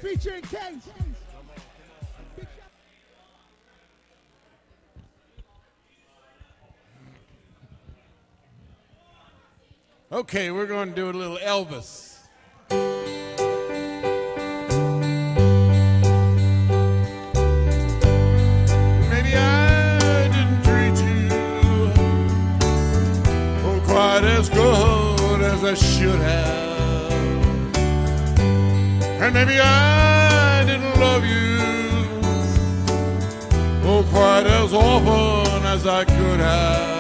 featuring Case. Okay, we're going to do a little Elvis. Maybe I didn't treat you quite as good as I should have, and maybe I didn't love you quite as often as I could have.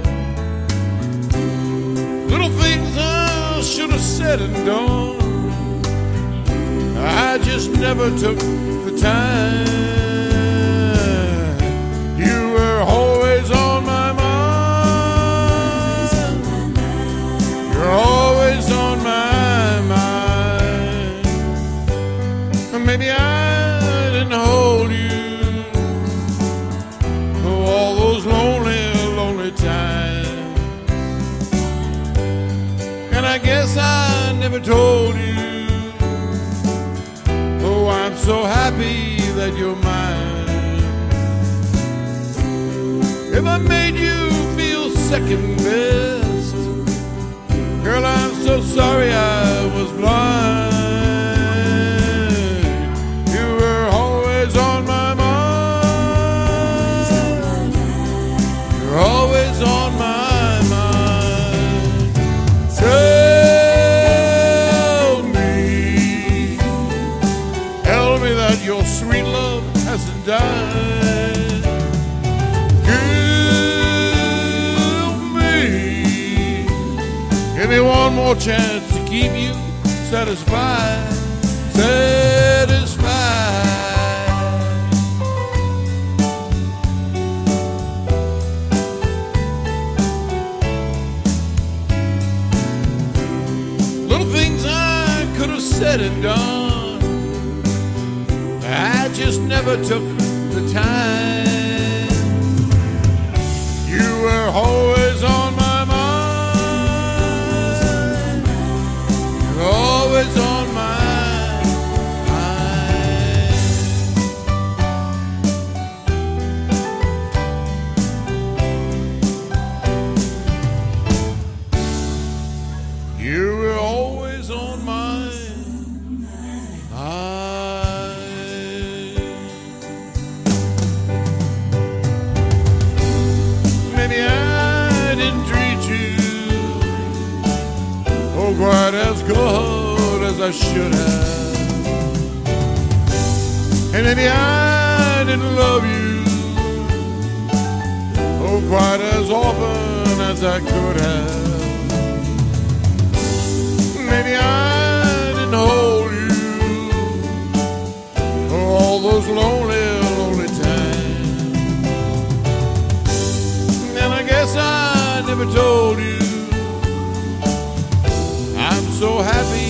Little things I should have said and done, I just never took the time. You were always on my mind. You're always on my mind. Maybe I didn't hold you all those lonely, lonely times. And I guess I never told you, oh, I'm so happy that you're mine. If I made you feel second best, girl, I'm so sorry I was blind. You were always on my mind. You're always on my mind. Your sweet love hasn't died. Give me one more chance to keep you satisfied, satisfied. Little things I could have said and done, I just never took the time. You were always on my mind. You're always on my mind. You were always on my mind. Maybe I didn't treat you quite as good as I should have, and maybe I didn't love you quite as often as I could have. Maybe I didn't hold you all those lonely, lonely times. And I guess I never told you I'm so happy